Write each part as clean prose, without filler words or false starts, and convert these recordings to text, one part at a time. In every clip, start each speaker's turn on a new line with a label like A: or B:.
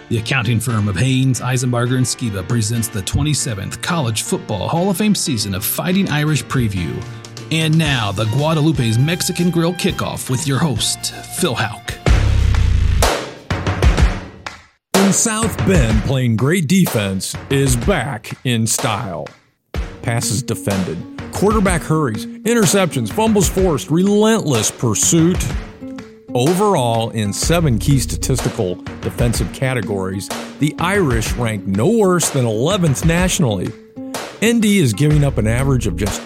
A: The accounting firm of Haynes, Eisenbarger, and Skiba presents the 27th College Football Hall of Fame season of Fighting Irish Preview. And now, the Guadalupe's Mexican Grill Kickoff with your host, Phil Houck.
B: In South Bend, playing great defense is back in style. Passes defended, quarterback hurries, interceptions, fumbles forced, relentless pursuit. Overall, in 7 key statistical defensive categories, the Irish rank no worse than 11th nationally. ND is giving up an average of just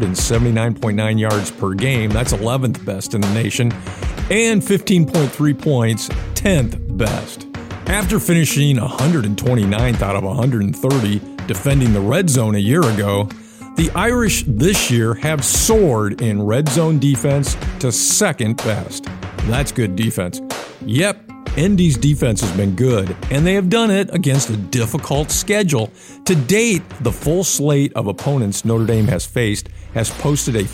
B: 279.9 yards per game, that's 11th best in the nation, and 15.3 points, 10th best. After finishing 129th out of 130 defending the red zone a year ago, the Irish this year have soared in red zone defense to second best. That's good defense. Yep, ND's defense has been good, and they have done it against a difficult schedule. To date, the full slate of opponents Notre Dame has faced has posted a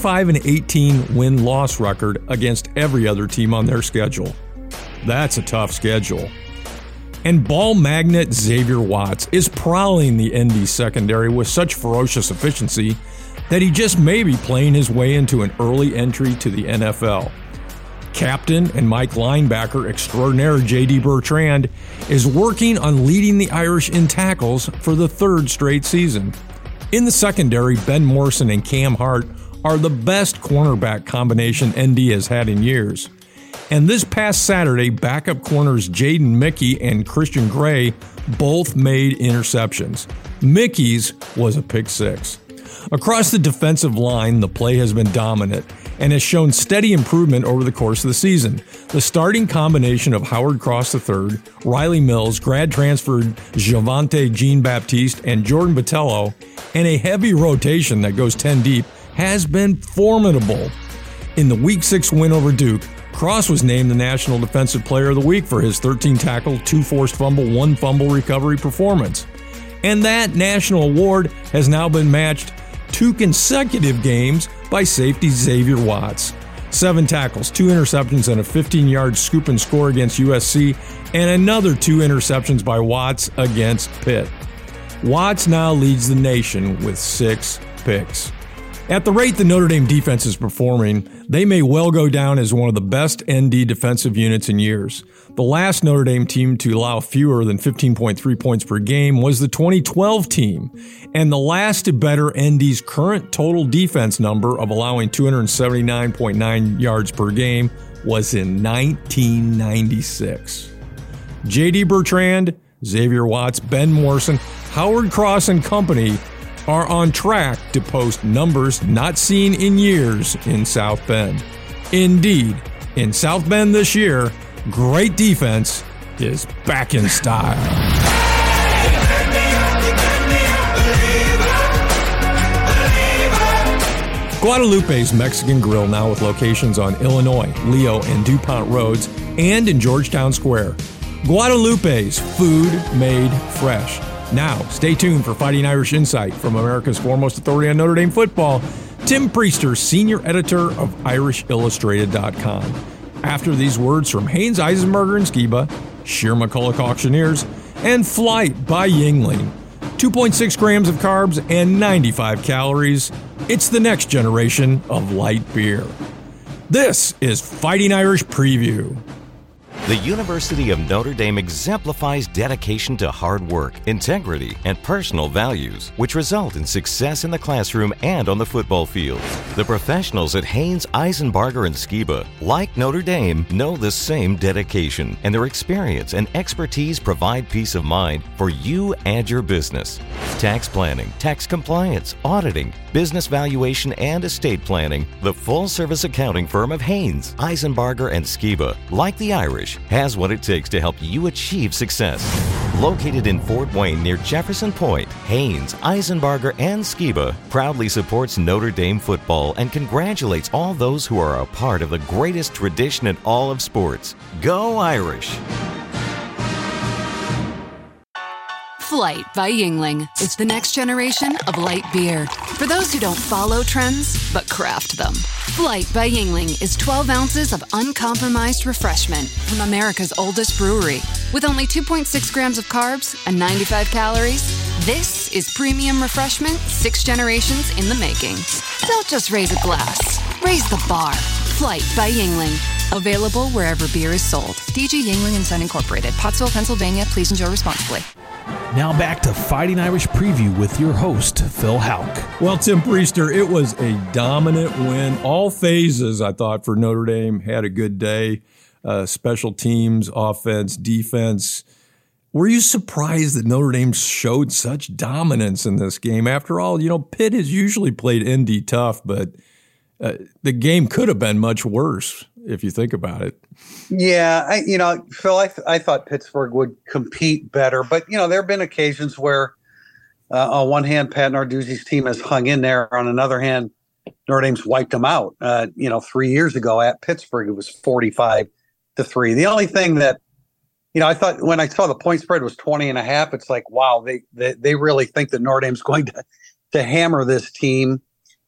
B: 45-18 win-loss record against every other team on their schedule. That's a tough schedule. And ball magnet Xavier Watts is prowling the ND secondary with such ferocious efficiency that he just may be playing his way into an early entry to the NFL. Captain and Mike linebacker extraordinaire J.D. Bertrand is working on leading the Irish in tackles for the 3rd straight season. In the secondary, Ben Morrison and Cam Hart are the best cornerback combination ND has had in years. And this past Saturday, backup corners Jaden Mickey and Christian Gray both made interceptions. Mickey's was a pick 6. Across the defensive line, the play has been dominant and has shown steady improvement over the course of the season. The starting combination of Howard Cross III, Riley Mills, grad transferred Javante Jean-Baptiste, and Jordan Botelho, and a heavy rotation that goes 10 deep, has been formidable. In the Week 6 win over Duke, Cross was named the National Defensive Player of the Week for his 13 tackle, 2 forced fumble, 1 fumble recovery performance. And that national award has now been matched 2 consecutive games by safety Xavier Watts. 7 tackles, 2 interceptions, and a 15-yard scoop and score against USC, and another 2 interceptions by Watts against Pitt. Watts now leads the nation with 6 picks. At the rate the Notre Dame defense is performing, they may well go down as one of the best ND defensive units in years. The last Notre Dame team to allow fewer than 15.3 points per game was the 2012 team, and the last to better ND's current total defense number of allowing 279.9 yards per game was in 1996. J.D. Bertrand, Xavier Watts, Ben Morrison, Howard Cross and company are on track to post numbers not seen in years in South Bend. Indeed, in South Bend this year, great defense is back in style. Guadalupe's Mexican Grill now with locations on Illinois, Leo, and DuPont Roads, and in Georgetown Square. Guadalupe's food made fresh. Now, stay tuned for Fighting Irish Insight from America's foremost authority on Notre Dame football, Tim Priester, senior editor of IrishIllustrated.com. After these words from Haynes, Eisenbarger, and Skiba, Sheer McCulloch Auctioneers, and Flight by Yuengling. 2.6 grams of carbs and 95 calories. It's the next generation of light beer. This is Fighting Irish Preview.
C: The University of Notre Dame exemplifies dedication to hard work, integrity, and personal values, which result in success in the classroom and on the football field. The professionals at Haynes, Eisenbarger, and Skiba, like Notre Dame, know the same dedication, and their experience and expertise provide peace of mind for you and your business. Tax planning, tax compliance, auditing, business valuation, and estate planning, the full-service accounting firm of Haynes, Eisenbarger, and Skiba, like the Irish, has what it takes to help you achieve success. Located in Fort Wayne near Jefferson Point, Haynes, Eisenbarger, and Skiba proudly supports Notre Dame football and congratulates all those who are a part of the greatest tradition in all of sports. Go Irish!
D: Flight by Yuengling is the next generation of light beer. For those who don't follow trends, but craft them. Flight by Yuengling is 12 ounces of uncompromised refreshment from America's oldest brewery. With only 2.6 grams of carbs and 95 calories, this is premium refreshment 6 generations in the making. Don't just raise a glass, raise the bar. Flight by Yuengling. Available wherever beer is sold. DG Yuengling & Son Incorporated, Pottsville, Pennsylvania. Please enjoy responsibly.
A: Now back to Fighting Irish Preview with your host, Phil Houck.
B: Well, Tim Priester, it was a dominant win. All phases, I thought, for Notre Dame had a good day. Special teams, offense, defense. Were you surprised that Notre Dame showed such dominance in this game? After all, Pitt has usually played Indy tough, but the game could have been much worse if you think about it.
E: Yeah, Phil, I thought Pittsburgh would compete better, but there have been occasions where, on one hand, Pat Narduzzi's team has hung in there. On another hand, Notre Dame's wiped them out. 3 years ago at Pittsburgh, it was 45-3. The only thing that, I thought when I saw the point spread was 20.5, it's like, wow, they really think that Notre Dame's going to hammer this team.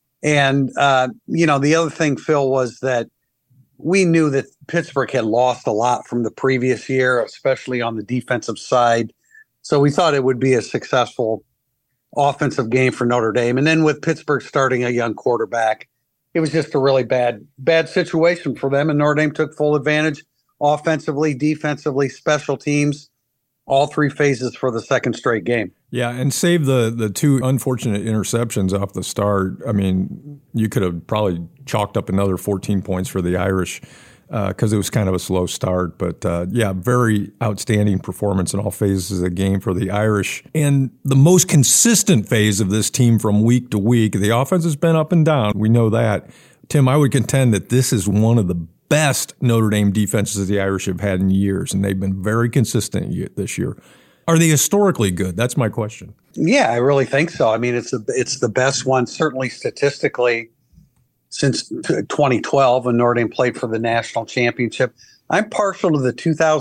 E: And, the other thing, Phil, was that we knew that Pittsburgh had lost a lot from the previous year, especially on the defensive side. So we thought it would be a successful offensive game for Notre Dame. And then with Pittsburgh starting a young quarterback, it was just a really bad situation for them. And Notre Dame took full advantage offensively, defensively, special teams, all three phases for the second straight game.
B: Yeah, and save the two unfortunate interceptions off the start. I mean, you could have probably chalked up another 14 points for the Irish because it was kind of a slow start. But, very outstanding performance in all phases of the game for the Irish. And the most consistent phase of this team from week to week, the offense has been up and down. We know that. Tim, I would contend that this is one of the best Notre Dame defenses the Irish have had in years, and they've been very consistent this year. Are they historically good? That's my question.
E: Yeah, I really think so. I mean, it's the best one, certainly statistically, since 2012 when Notre Dame played for the national championship. I'm partial to the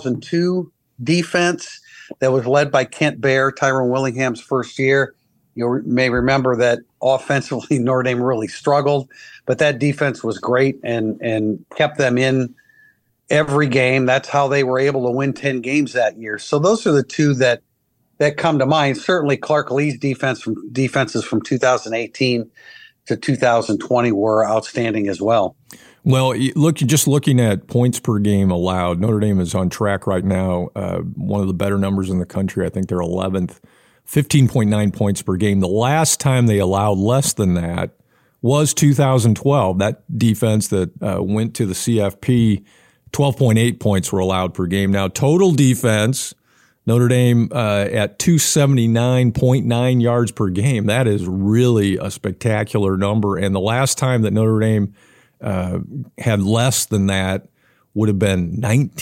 E: 2002 defense that was led by Kent Baer, Tyrone Willingham's first year. You may remember that offensively Notre Dame really struggled, but that defense was great and kept them in every game. That's how they were able to win 10 games that year. So those are the two that come to mind. Certainly Clark Lee's defenses from 2018 to 2020 were outstanding as well.
B: Well, just looking at points per game allowed, Notre Dame is on track right now. One of the better numbers in the country. I think they're 11th, 15.9 points per game. The last time they allowed less than that was 2012. That defense that went to the CFP, 12.8 points were allowed per game. Now, total defense, Notre Dame at 279.9 yards per game. That is really a spectacular number. And the last time that Notre Dame had less than that would have been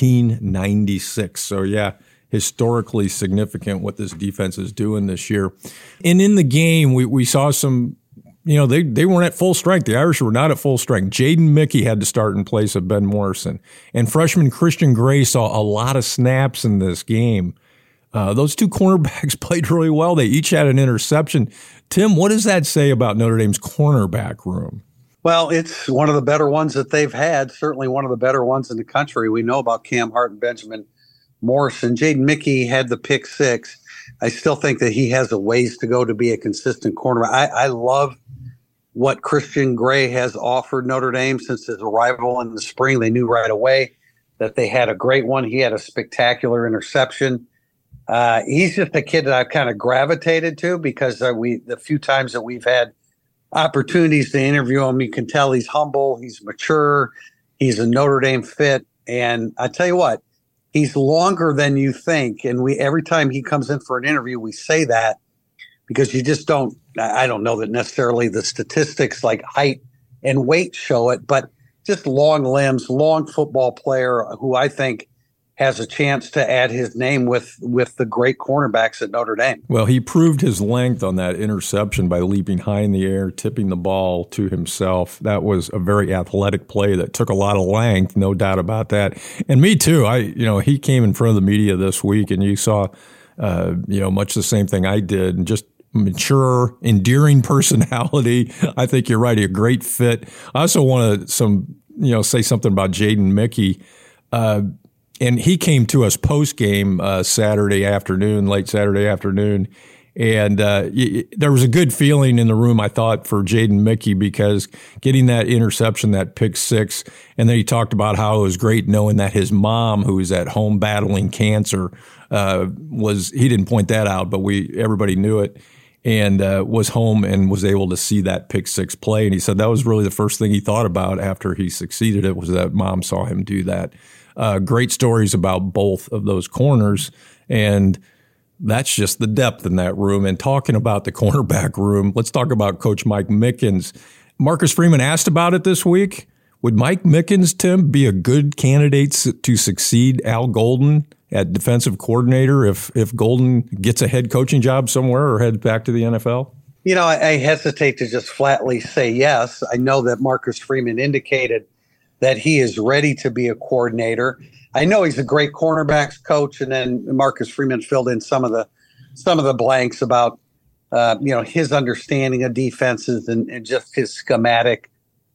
B: 1996. So, yeah, historically significant what this defense is doing this year. And in the game, we saw some, they weren't at full strength. The Irish were not at full strength. Jaden Mickey had to start in place of Ben Morrison. And freshman Christian Gray saw a lot of snaps in this game. Those two cornerbacks played really well. They each had an interception. Tim, what does that say about Notre Dame's cornerback room?
E: Well, it's one of the better ones that they've had, certainly one of the better ones in the country. We know about Cam Hart and Benjamin Morrison. Jaden Mickey had the pick six. I still think that he has a ways to go to be a consistent cornerback. I love what Christian Gray has offered Notre Dame since his arrival in the spring. They knew right away that they had a great one. He had a spectacular interception. He's just a kid that I've kind of gravitated to because the few times that we've had opportunities to interview him, you can tell he's humble, he's mature, he's a Notre Dame fit. And I tell you what, he's longer than you think. And every time he comes in for an interview, we say that because you just I don't know that necessarily the statistics like height and weight show it, but just long limbs, long football player who I think has a chance to add his name with the great cornerbacks at Notre Dame.
B: Well, he proved his length on that interception by leaping high in the air, tipping the ball to himself. That was a very athletic play that took a lot of length, no doubt about that. And me too. He came in front of the media this week, and you saw, much the same thing I did, and just mature, endearing personality. I think you're right. A great fit. I also want to say something about Jaden Mickey. And he came to us post game late Saturday afternoon. And there was a good feeling in the room, I thought, for Jaden Mickey, because getting that interception, that pick six, and then he talked about how it was great knowing that his mom, who was at home battling cancer, he didn't point that out, but everybody knew it, and was home and was able to see that pick six play. And he said that was really the first thing he thought about after he succeeded it, was that mom saw him do that. Great stories about both of those corners, and that's just the depth in that room. And talking about the cornerback room, let's talk about Coach Mike Mickens. Marcus Freeman asked about it this week. Would Mike Mickens, Tim, be a good candidate to succeed Al Golden at defensive coordinator if Golden gets a head coaching job somewhere or heads back to the NFL?
E: I hesitate to just flatly say yes. I know that Marcus Freeman indicated that he is ready to be a coordinator. I know he's a great cornerbacks coach, and then Marcus Freeman filled in some of the blanks about his understanding of defenses and just his schematic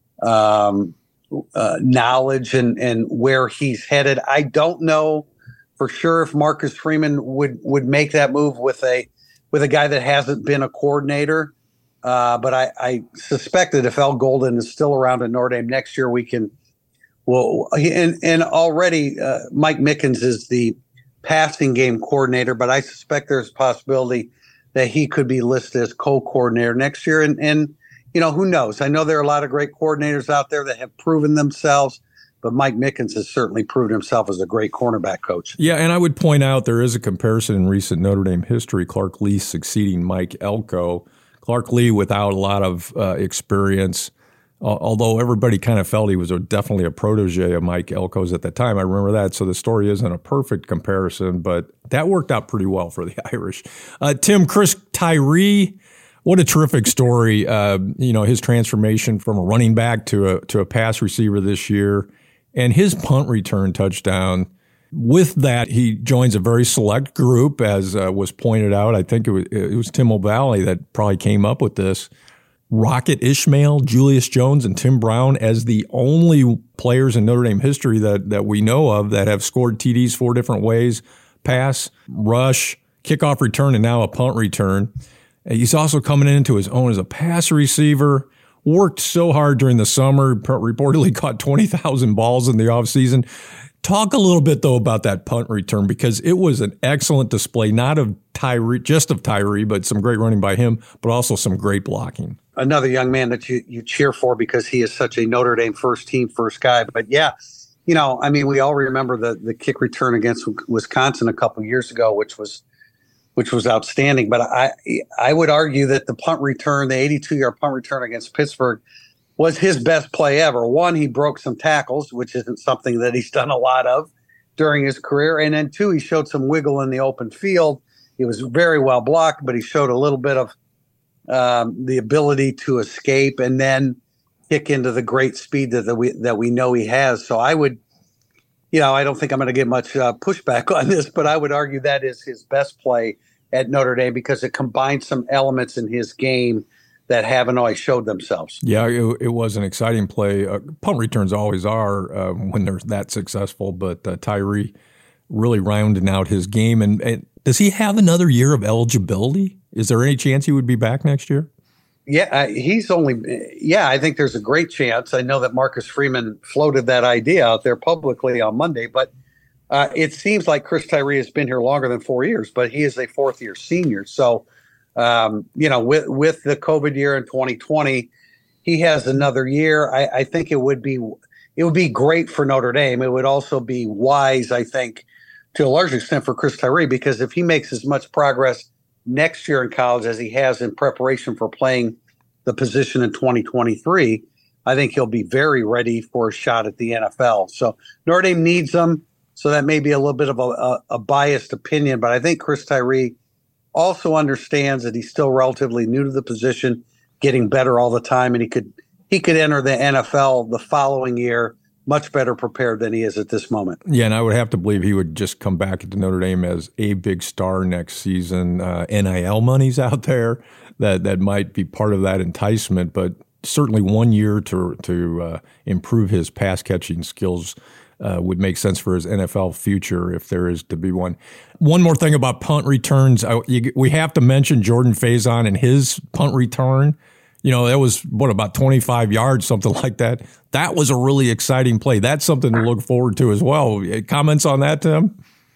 E: knowledge and where he's headed. I don't know for sure if Marcus Freeman would make that move with a guy that hasn't been a coordinator. But I suspect that if Al Golden is still around at Notre Dame next year, we can. Well, and already Mike Mickens is the passing game coordinator, but I suspect there's a possibility that he could be listed as co-coordinator next year. And who knows? I know there are a lot of great coordinators out there that have proven themselves, but Mike Mickens has certainly proved himself as a great cornerback coach.
B: Yeah, and I would point out there is a comparison in recent Notre Dame history, Clark Lee succeeding Mike Elko. Clark Lee without a lot of experience, although everybody kind of felt he was definitely a protege of Mike Elko's at the time. I remember that. So the story isn't a perfect comparison, but that worked out pretty well for the Irish. Tim, Chris Tyree, what a terrific story. His transformation from a running back to a pass receiver this year, and his punt return touchdown. With that, he joins a very select group, as was pointed out. I think it was Tim O'Malley that probably came up with this. Rocket Ishmael, Julius Jones, and Tim Brown as the only players in Notre Dame history that we know of that have scored TDs 4 different ways: pass, rush, kickoff return, and now a punt return. He's also coming into his own as a pass receiver. Worked so hard during the summer, reportedly caught 20,000 balls in the offseason. Talk a little bit, though, about that punt return, because it was an excellent display, not of Tyree, but some great running by him, but also some great blocking.
E: Another young man that you cheer for because he is such a Notre Dame first guy. But yeah, we all remember the kick return against Wisconsin a couple years ago, which was outstanding. But I would argue that the punt return, the 82-yard punt return against Pittsburgh, was his best play ever. One, he broke some tackles, which isn't something that he's done a lot of during his career. And then two, he showed some wiggle in the open field. He was very well blocked, but he showed a little bit of the ability to escape and then kick into the great speed that we know he has. So I would, I don't think I'm going to get much pushback on this, but I would argue that is his best play at Notre Dame because it combines some elements in his game that haven't always showed themselves.
B: Yeah, it was an exciting play. Punt returns always are when they're that successful, but Tyree really rounding out his game. And does he have another year of eligibility? Is there any chance he would be back next year?
E: Yeah, I think there's a great chance. I know that Marcus Freeman floated that idea out there publicly on Monday, but it seems like Chris Tyree has been here longer than 4 years, but he is a fourth-year senior. So, with the COVID year in 2020, he has another year. I think it would be great for Notre Dame. It would also be wise, I think, to a large extent for Chris Tyree, because if he makes as much progress next year in college as he has in preparation for playing the position in 2023, I think he'll be very ready for a shot at the NFL. So Notre Dame needs him. So that may be a little bit of a biased opinion, but I think Chris Tyree also understands that he's still relatively new to the position, getting better all the time, and he could enter the NFL the following year much better prepared than he is at this moment.
B: Yeah, and I would have to believe he would just come back to Notre Dame as a big star next season. NIL money's out there that might be part of that enticement, but certainly 1 year to improve his pass catching skills would make sense for his NFL future if there is to be one. One more thing about punt returns. We have to mention Jordan Faison and his punt return. You know, that was, about 25 yards, something like that. That was a really exciting play. That's something to look forward to as well. Comments on that, Tim?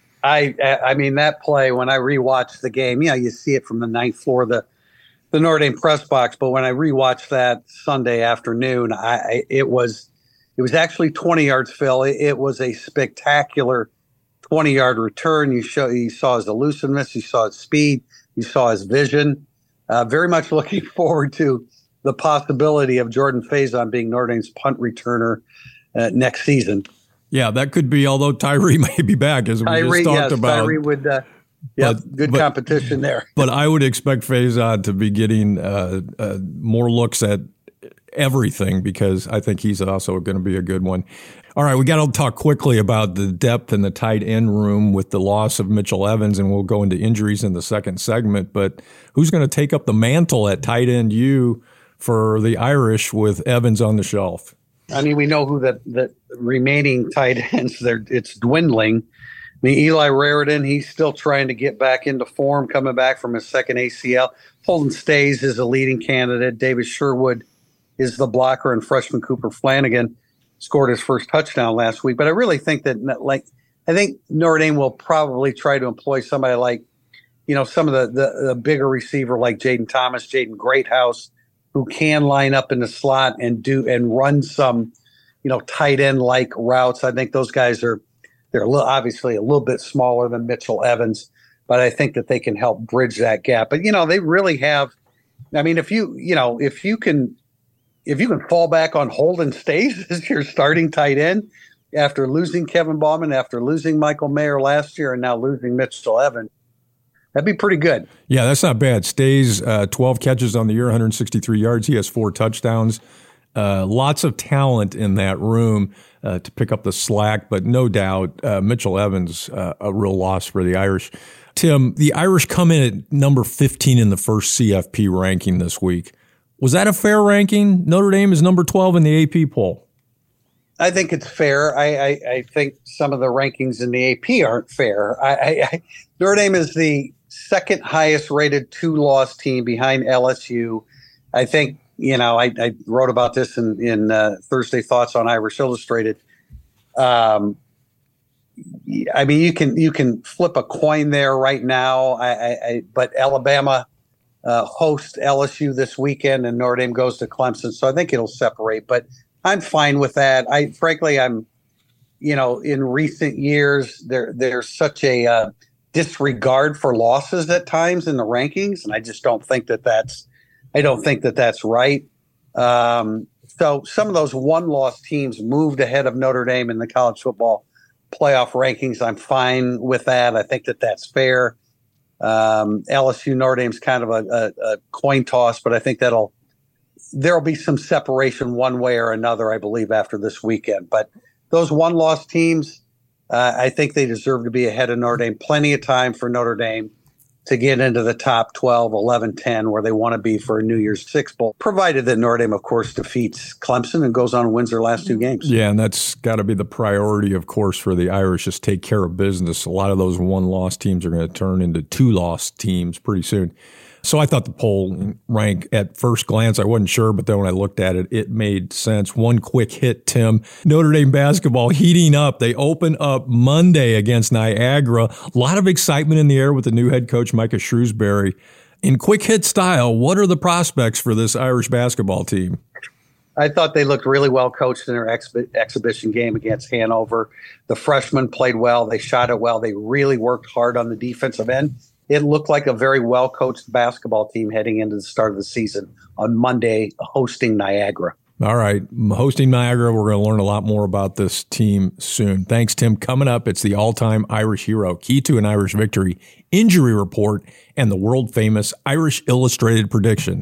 E: I mean, that play, when I rewatched the game, you see it from the ninth floor of the Notre Dame press box. But when I rewatched that Sunday afternoon, it was actually 20 yards, Phil. It was a spectacular 20-yard return. You saw his elusiveness, you saw his speed, you saw his vision. Very much looking forward to the possibility of Jordan Faison being Notre Dame's punt returner next season.
B: Yeah, that could be, although Tyree may be back, as we just talked about.
E: Tyree would, good competition there.
B: But I would expect Faison to be getting more looks at everything, because I think he's also going to be a good one. All right, we got to talk quickly about the depth in the tight end room with the loss of Mitchell Evans, and we'll go into injuries in the second segment. But who's going to take up the mantle at tight end for the Irish with Evans on the shelf?
E: I mean, we know who the remaining tight ends there. It's dwindling. I mean, Eli Raridan, he's still trying to get back into form, coming back from his second ACL. Holden Stays is a leading candidate. David Sherwood is the blocker, and freshman Cooper Flanagan scored his first touchdown last week. But I really think that, I think Notre Dame will probably try to employ somebody like, some of the bigger receiver like Jaden Thomas, Jaden Greathouse, who can line up in the slot and run some, tight end like routes. I think those guys they're obviously a little bit smaller than Mitchell Evans, but I think that they can help bridge that gap. But they really have. I mean, if you can fall back on Holden Stays as your starting tight end after losing Kevin Bauman, after losing Michael Mayer last year, and now losing Mitchell Evans, that'd be pretty good.
B: Yeah, that's not bad. Stays 12 catches on the year, 163 yards. He has 4 touchdowns. Lots of talent in that room to pick up the slack, but no doubt Mitchell Evans, a real loss for the Irish. Tim, the Irish come in at number 15 in the first CFP ranking this week. Was that a fair ranking? Notre Dame is number 12 in the AP poll.
E: I think it's fair. I think some of the rankings in the AP aren't fair. Notre Dame is the second highest rated 2-loss team behind LSU. I think, I wrote about this in Thursday Thoughts on Irish Illustrated. I mean, you can flip a coin there right now. But Alabama host LSU this weekend, and Notre Dame goes to Clemson. So I think it'll separate, but I'm fine with that. I'm in recent years, there's such a disregard for losses at times in the rankings, and I just don't think that that's right. So some of those 1-loss teams moved ahead of Notre Dame in the college football playoff rankings. I'm fine with that. I think that that's fair. LSU Notre Dame's kind of a coin toss, but I think there'll be some separation one way or another, I believe, after this weekend. But those 1-loss teams, I think they deserve to be ahead of Notre Dame. Plenty of time for Notre Dame to get into the top 12, 11, 10, where they want to be for a New Year's Six Bowl, provided that Notre Dame, of course, defeats Clemson and goes on and wins their last 2 games.
B: Yeah, and that's got to be the priority, of course, for the Irish, just take care of business. A lot of those 1-loss teams are going to turn into 2-loss teams pretty soon. So I thought the poll rank at first glance, I wasn't sure, but then when I looked at it, it made sense. One quick hit, Tim. Notre Dame basketball heating up. They open up Monday against Niagara. A lot of excitement in the air with the new head coach, Micah Shrewsbury. In quick hit style, what are the prospects for this Irish basketball team?
E: I thought they looked really well coached in their exhibition game against Hanover. The freshmen played well. They shot it well. They really worked hard on the defensive end. It looked like a very well-coached basketball team heading into the start of the season on Monday, hosting Niagara.
B: All right. Hosting Niagara, we're going to learn a lot more about this team soon. Thanks, Tim. Coming up, it's the all-time Irish hero, key to an Irish victory, injury report, and the world-famous Irish Illustrated prediction.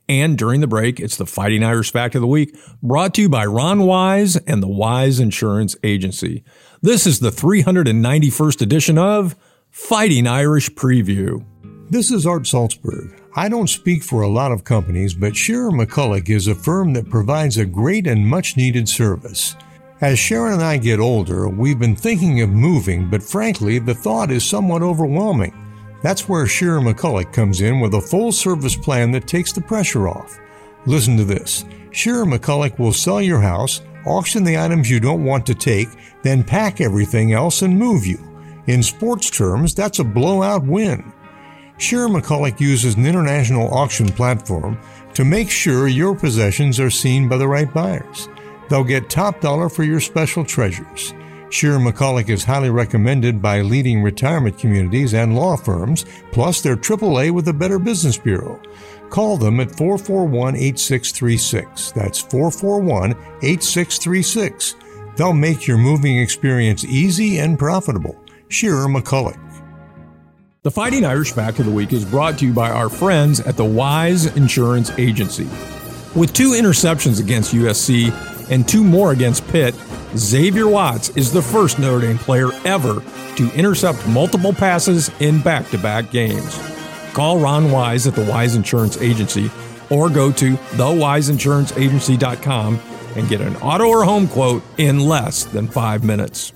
B: And during the break, it's the Fighting Irish Fact of the Week, brought to you by Ron Wise and the Wise Insurance Agency. This is the 391st edition of Fighting Irish Preview.
F: This is Art Salzberg. I don't speak for a lot of companies, but Shearer McCulloch is a firm that provides a great and much-needed service. As Sharon and I get older, we've been thinking of moving, but frankly, the thought is somewhat overwhelming. That's where Shearer McCulloch comes in with a full-service plan that takes the pressure off. Listen to this. Shearer McCulloch will sell your house, auction the items you don't want to take, then pack everything else and move you. In sports terms, that's a blowout win. Shearer McCulloch uses an international auction platform to make sure your possessions are seen by the right buyers. They'll get top dollar for your special treasures. Shearer McCulloch is highly recommended by leading retirement communities and law firms, plus they're AAA with the Better Business Bureau. Call them at 441-8636. That's 441-8636. They'll make your moving experience easy and profitable. Shearer McCulloch.
B: The Fighting Irish Fact of the Week is brought to you by our friends at the Wise Insurance Agency. With 2 interceptions against USC and 2 more against Pitt, Xavier Watts is the first Notre Dame player ever to intercept multiple passes in back-to-back games. Call Ron Wise at the Wise Insurance Agency or go to thewiseinsuranceagency.com and get an auto or home quote in less than 5 minutes.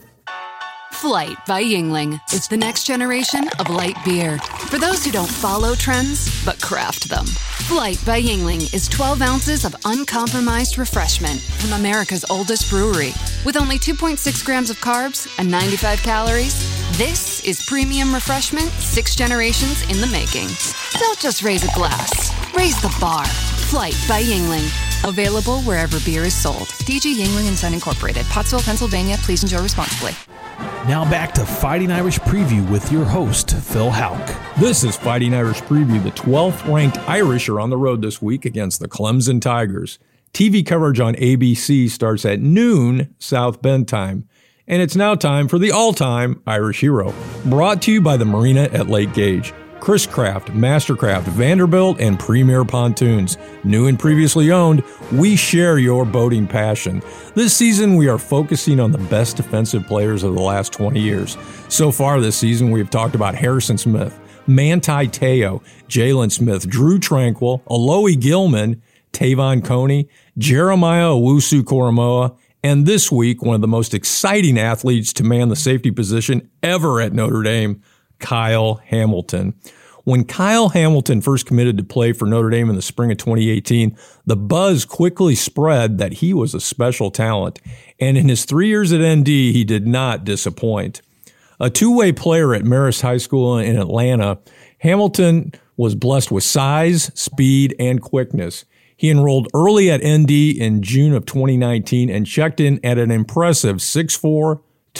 D: Flight by Yuengling is the next generation of light beer. For those who don't follow trends, but craft them. Flight by Yuengling is 12 ounces of uncompromised refreshment from America's oldest brewery. With only 2.6 grams of carbs and 95 calories, this is premium refreshment 6 generations in the making. Don't just raise a glass, raise the bar. Flight by Yuengling. Available wherever beer is sold. DG Yuengling & Son Incorporated, Pottsville, Pennsylvania. Please enjoy responsibly.
A: Now back to Fighting Irish Preview with your host, Phil Houck.
B: This is Fighting Irish Preview. The 12th ranked Irish are on the road this week against the Clemson Tigers. TV coverage on ABC starts at noon South Bend time. And it's now time for the all-time Irish hero, brought to you by the Marina at Lake Gage. Chris Craft, Mastercraft, Vanderbilt, and Premier Pontoons. New and previously owned, we share your boating passion. This season, we are focusing on the best defensive players of the last 20 years. So far this season, we have talked about Harrison Smith, Manti Te'o, Jalen Smith, Drew Tranquill, Alohi Gilman, Tavon Coney, Jeremiah Owusu-Koramoah, and this week, one of the most exciting athletes to man the safety position ever at Notre Dame, Kyle Hamilton. When Kyle Hamilton first committed to play for Notre Dame in the spring of 2018, the buzz quickly spread that he was a special talent. And in his 3 years at ND, he did not disappoint. A two-way player at Marist High School in Atlanta, Hamilton was blessed with size, speed, and quickness. He enrolled early at ND in June of 2019 and checked in at an impressive 6'4",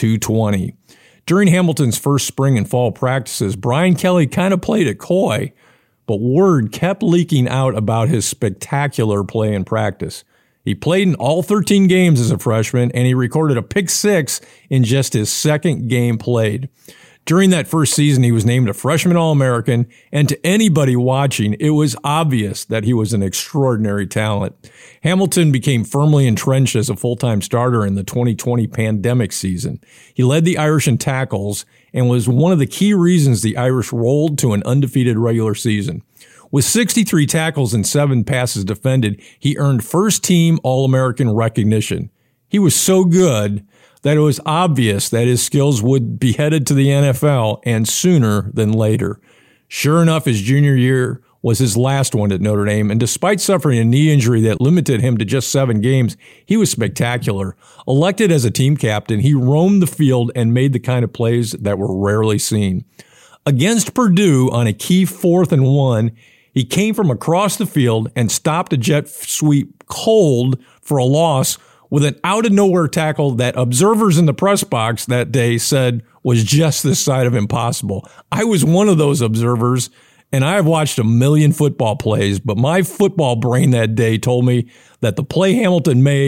B: 220. During Hamilton's first spring and fall practices, Brian Kelly kind of played it coy, but word kept leaking out about his spectacular play in practice. He played in all 13 games as a freshman, and he recorded a pick 6 in just his second game played. During that first season, he was named a freshman All-American, and to anybody watching, it was obvious that he was an extraordinary talent. Hamilton became firmly entrenched as a full-time starter in the 2020 pandemic season. He led the Irish in tackles and was one of the key reasons the Irish rolled to an undefeated regular season. With 63 tackles and 7 passes defended, he earned first-team All-American recognition. He was so good that it was obvious that his skills would be headed to the NFL, and sooner than later. Sure enough, his junior year was his last one at Notre Dame, and despite suffering a knee injury that limited him to just 7 games, he was spectacular. Elected as a team captain, he roamed the field and made the kind of plays that were rarely seen. Against Purdue on a key 4th and 1, he came from across the field and stopped a jet sweep cold for a loss with an out-of-nowhere tackle that observers in the press box that day said was just this side of impossible. I was one of those observers, and I have watched a million football plays, but my football brain that day told me that the play Hamilton made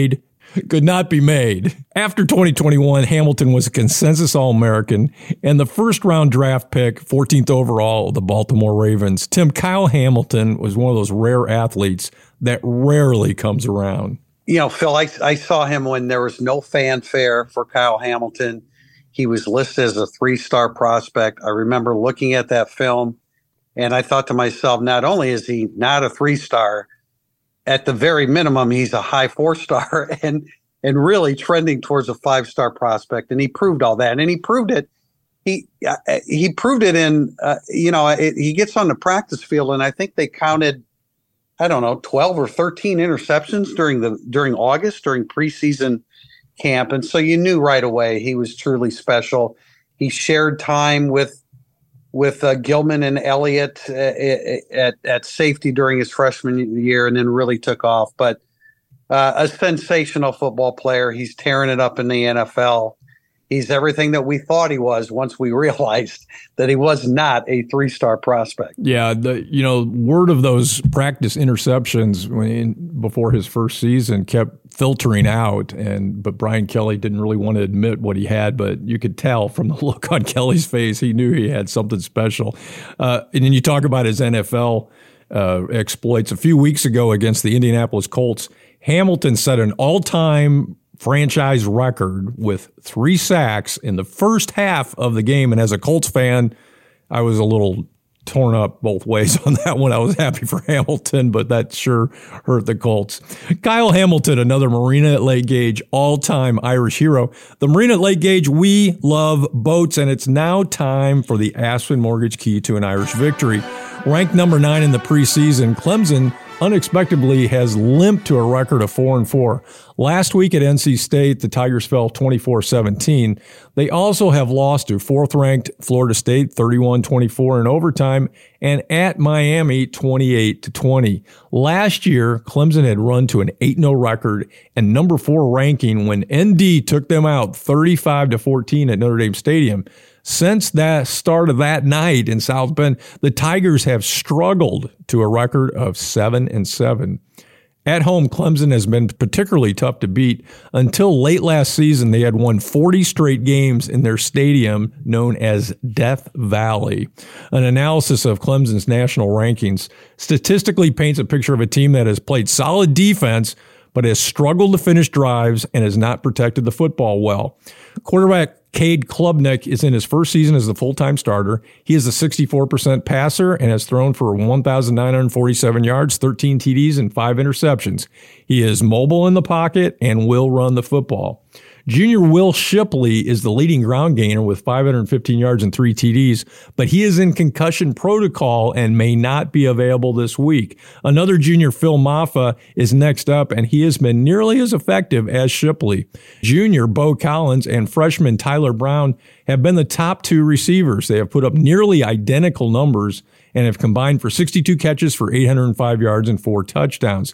B: could not be made. After 2021, Hamilton was a consensus All-American and the first-round draft pick, 14th overall of the Baltimore Ravens. Tim, Kyle Hamilton was one of those rare athletes that rarely comes around.
E: You know, Phil, I saw him when there was no fanfare for Kyle Hamilton. He was listed as a 3-star prospect. I remember looking at that film, and I thought to myself, not only is he not a 3-star, at the very minimum, he's a high 4-star and really trending towards a 5-star prospect. And he proved all that. And he proved it. He proved it in, he gets on the practice field, and I think they counted, 12 or 13 interceptions during August, during preseason camp. And so you knew right away he was truly special. He shared time with Gilman and Elliott at safety during his freshman year, and then really took off. But a sensational football player. He's tearing it up in the NFL. He's everything that we thought he was once we realized that he was not a 3-star prospect.
B: Yeah, word of those practice interceptions before his first season kept filtering out, but Brian Kelly didn't really want to admit what he had, but you could tell from the look on Kelly's face, he knew he had something special. And then you talk about his NFL exploits. A few weeks ago against the Indianapolis Colts, Hamilton set an all-time franchise record with 3 sacks in the first half of the game. And as a Colts fan, I was a little torn up both ways on that one. I was happy for Hamilton, but that sure hurt the Colts. Kyle Hamilton, another Marina at Lake Gage all-time Irish hero. The Marina at Lake Gage, we love boats, and it's now time for the Aspen Mortgage Key to an Irish Victory. Ranked number 9 in the preseason, Clemson unexpectedly has limped to a record of 4-4. Last week at NC State, the Tigers fell 24-17. They also have lost to 4th-ranked Florida State 31-24 in overtime, and at Miami 28-20. Last year, Clemson had run to an 8-0 record and number 4 ranking when ND took them out 35-14 at Notre Dame Stadium. Since that start of that night in South Bend, the Tigers have struggled to a record of 7-7. At home, Clemson has been particularly tough to beat. Until late last season, they had won 40 straight games in their stadium known as Death Valley. An analysis of Clemson's national rankings statistically paints a picture of a team that has played solid defense, but has struggled to finish drives and has not protected the football well. Quarterback Cade Klubnik is in his first season as the full-time starter. He is a 64% passer and has thrown for 1,947 yards, 13 TDs, and 5 interceptions. He is mobile in the pocket and will run the football. Junior Will Shipley is the leading ground gainer with 515 yards and 3 TDs, but he is in concussion protocol and may not be available this week. Another junior, Phil Maffa, is next up, and he has been nearly as effective as Shipley. Junior Bo Collins and freshman Tyler Brown have been the top 2 receivers. They have put up nearly identical numbers and have combined for 62 catches for 805 yards and 4 touchdowns.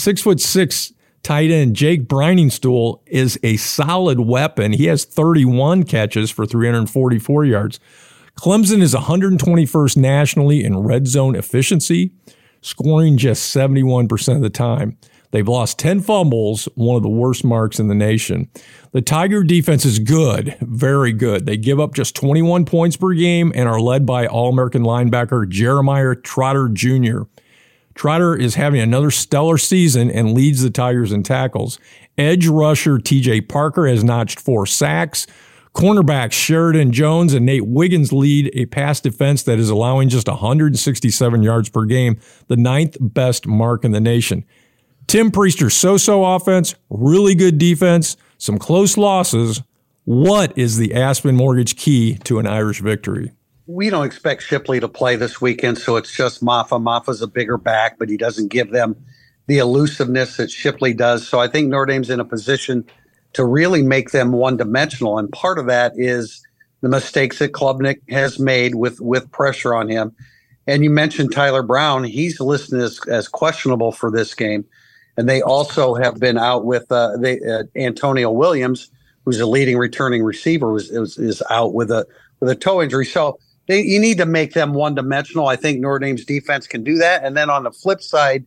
B: 6'6" tight end Jake Briningstool is a solid weapon. He has 31 catches for 344 yards. Clemson is 121st nationally in red zone efficiency, scoring just 71% of the time. They've lost 10 fumbles, one of the worst marks in the nation. The Tiger defense is good, very good. They give up just 21 points per game and are led by All-American linebacker Jeremiah Trotter Jr. Trotter is having another stellar season and leads the Tigers in tackles. Edge rusher TJ Parker has notched 4 sacks. Cornerbacks Sheridan Jones and Nate Wiggins lead a pass defense that is allowing just 167 yards per game, the 9th best mark in the nation. Tim Priester's so-so offense, really good defense, some close losses. What is the Aspen Mortgage key to an Irish victory?
E: We don't expect Shipley to play this weekend, so it's just Maffa. Maffa's a bigger back, but he doesn't give them the elusiveness that Shipley does. So I think Notre Dame's in a position to really make them one-dimensional, and part of that is the mistakes that Klubnik has made with pressure on him. And you mentioned Tyler Brown. He's listed as questionable for this game. And they also have been out with Antonio Williams, who's a leading returning receiver, is out with a toe injury. So you need to make them one-dimensional. I think Notre Dame's defense can do that. And then on the flip side,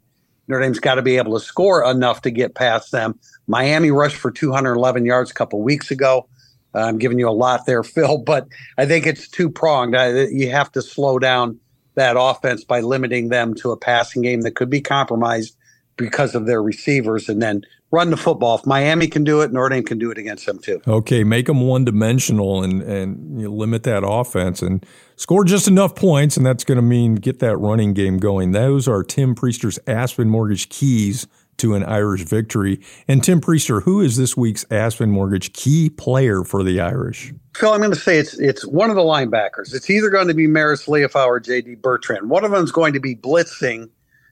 E: Notre Dame's got to be able to score enough to get past them. Miami rushed for 211 yards a couple weeks ago. I'm giving you a lot there, Phil, but I think it's two-pronged. You have to slow down that offense by limiting them to a passing game that could be compromised because of their receivers, and then run the football. If Miami can do it, Notre Dame can do it against them too.
B: Okay, make them one-dimensional and you limit that offense and score just enough points, and that's going to mean get that running game going. Those are Tim Priester's Aspen Mortgage keys to an Irish victory. And Tim Priester, who is this week's Aspen Mortgage key player for the Irish?
E: Phil, I'm going to say it's one of the linebackers. It's either going to be Maris Leofau or J.D. Bertrand. One of them is going to be blitzing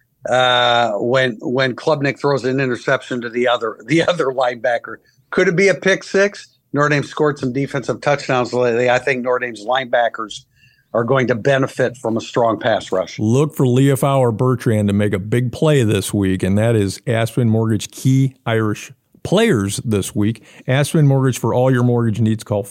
E: when Klubnik throws an interception to the other linebacker. Could it be a pick six? Notre Dame scored some defensive touchdowns lately. I think Notre Dame's linebackers are going to benefit from a strong pass rush.
B: Look for Leofau or Bertrand to make a big play this week, and that is Aspen Mortgage key Irish players this week. Aspen Mortgage, for all your mortgage needs, call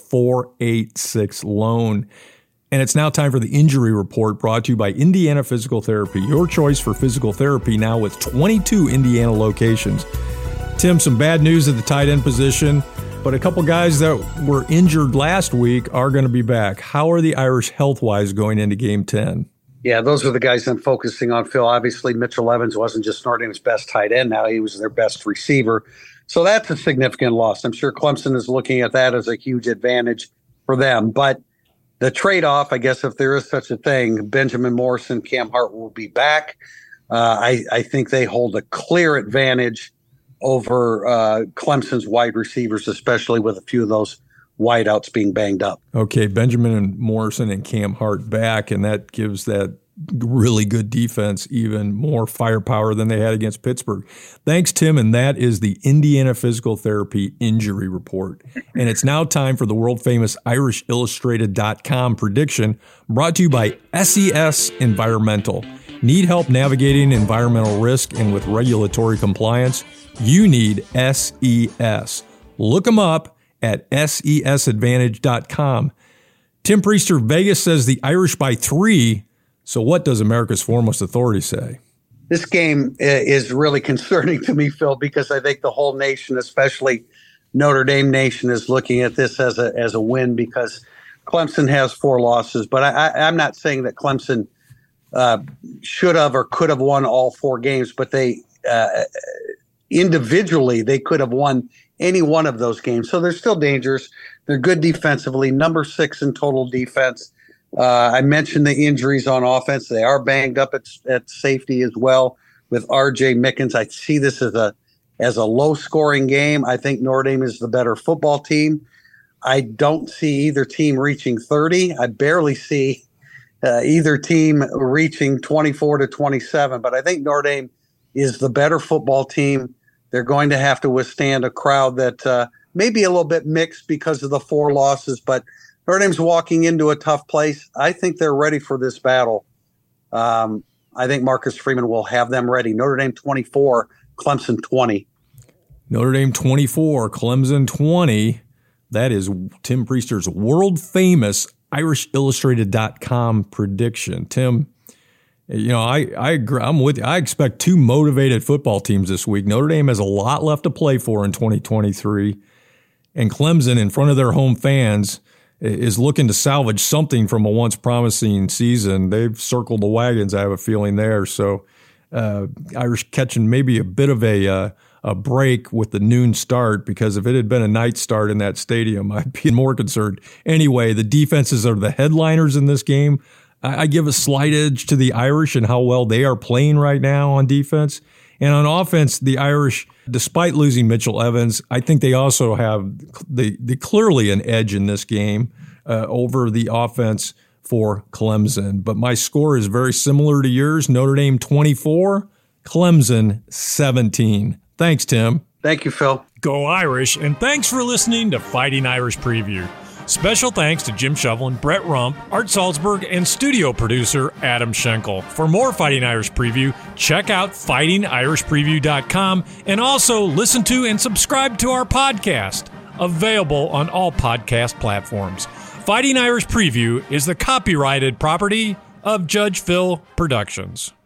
B: 486-LOAN. And it's now time for the injury report, brought to you by Indiana Physical Therapy, your choice for physical therapy now with 22 Indiana locations. Tim, some bad news at the tight end position, but a couple guys that were injured last week are going to be back. How are the Irish health-wise going into Game 10?
E: Yeah, those are the guys I'm focusing on, Phil. Obviously, Mitchell Evans wasn't just Notre Dame's best tight end. Now he was their best receiver. So that's a significant loss. I'm sure Clemson is looking at that as a huge advantage for them. But the trade-off, I guess, if there is such a thing, Benjamin Morrison, Cam Hart will be back. I think they hold a clear advantage over Clemson's wide receivers, especially with a few of those wideouts being banged up.
B: Okay, Benjamin and Morrison and Cam Hart back, and that gives that really good defense even more firepower than they had against Pittsburgh. Thanks, Tim, and that is the Indiana Physical Therapy Injury Report. And it's now time for the world-famous IrishIllustrated.com prediction, brought to you by SES Environmental. Need help navigating environmental risk and with regulatory compliance? You need SES. Look them up at sesadvantage.com. Tim Priester, Vegas says the Irish by 3. So what does America's foremost authority say?
E: This game is really concerning to me, Phil, because I think the whole nation, especially Notre Dame Nation, is looking at this as a win because Clemson has 4 losses. But I'm not saying that Clemson should have or could have won all 4 games, but they individually they could have won any one of those games. So they're still dangerous. They're good defensively, number 6 in total defense. I mentioned the injuries on offense. They are banged up at safety as well with R.J. Mickens. I see this as a low-scoring game. I think Notre Dame is the better football team. I don't see either team reaching 30. I barely see either team reaching 24-27. But I think Notre Dame is the better football team. They're going to have to withstand a crowd that may be a little bit mixed because of the 4 losses, but Notre Dame's walking into a tough place. I think they're ready for this battle. I think Marcus Freeman will have them ready. Notre Dame 24, Clemson 20.
B: Notre Dame 24, Clemson 20. That is Tim Priester's world-famous IrishIllustrated.com prediction. Tim, I agree. I'm with you. I expect 2 motivated football teams this week. Notre Dame has a lot left to play for in 2023, and Clemson, in front of their home fans, is looking to salvage something from a once promising season. They've circled the wagons, I have a feeling there. So Irish catching maybe a bit of a break with the noon start, because if it had been a night start in that stadium, I'd be more concerned. Anyway, the defenses are the headliners in this game. I give a slight edge to the Irish and how well they are playing right now on defense. And on offense, the Irish, despite losing Mitchell Evans, I think they also have the clearly an edge in this game over the offense for Clemson. But my score is very similar to yours. Notre Dame 24, Clemson 17. Thanks, Tim.
E: Thank you, Phil.
G: Go Irish, and thanks for listening to Fighting Irish Preview. Special thanks to Jim Shovelin, Brett Rump, Art Salzberg, and studio producer Adam Schenkel. For more Fighting Irish Preview, check out fightingirishpreview.com and also listen to and subscribe to our podcast, available on all podcast platforms. Fighting Irish Preview is the copyrighted property of Judge Phil Productions.